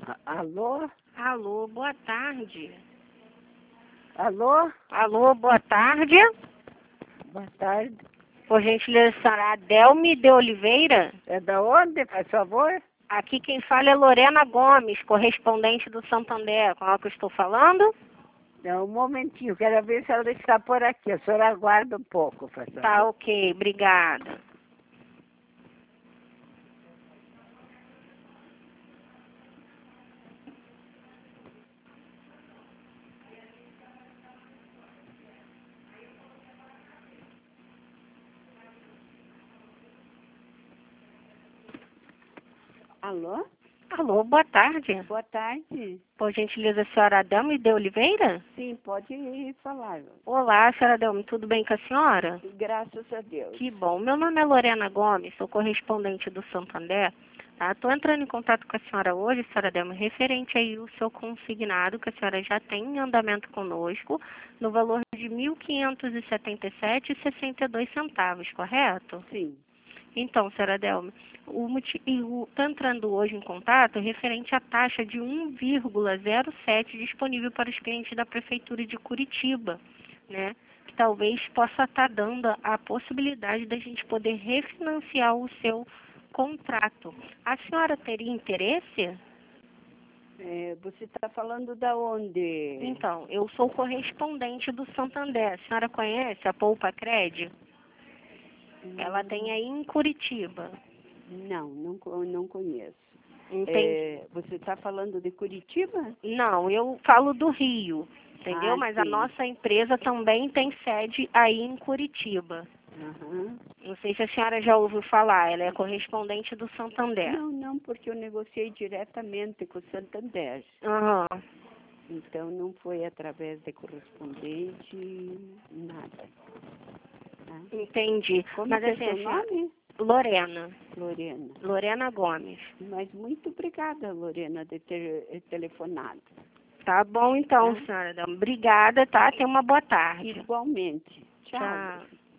Alô? Alô, boa tarde. Alô? Alô, boa tarde. Boa tarde. Por gentileza, senhora Adelme de Oliveira? É da onde, por favor? Aqui quem fala é Lorena Gomes, correspondente do Santander. Com a que eu estou falando? Não, um momentinho, quero ver se ela está por aqui. A senhora aguarda um pouco, por favor. Tá, ok, obrigada. Alô? Alô, boa tarde. Boa tarde. Por gentileza, senhora Adelme de Oliveira? Sim, pode falar. Olá, senhora Adelme, tudo bem com a senhora? Graças a Deus. Que bom. Meu nome é Lorena Gomes, sou correspondente do Santander. Estou entrando em contato com a senhora hoje, senhora Adelme, referente aí o seu consignado que a senhora já tem em andamento conosco, no valor de R$ 1.577,62, correto? Sim. Então, senhora Adelme, estou entrando hoje em contato referente à taxa de 1,07 disponível para os clientes da Prefeitura de Curitiba, né? Que talvez possa estar dando a possibilidade da gente poder refinanciar o seu contrato. A senhora teria interesse? Você está falando da onde? Então, eu sou correspondente do Santander. A senhora conhece a Poupa Cred? Ela tem aí em Curitiba. Não conheço. Entendi. Você está falando de Curitiba? Não, eu falo do Rio, entendeu? Ah, Mas sim. a nossa empresa também tem sede aí em Curitiba. Aham. Não sei se a senhora já ouviu falar, ela é correspondente do Santander. Não, porque eu negociei diretamente com o Santander. Aham. Então não foi através de correspondente, nada. Tá? Entendi. Como Mas que é assim, seu a senhora... nome? Lorena. Lorena. Lorena Gomes. Mas muito obrigada, Lorena, de ter telefonado. Tá bom então, Tá? senhora. Obrigada, tá? Tenha uma boa tarde. Igualmente. Tchau. Tchau.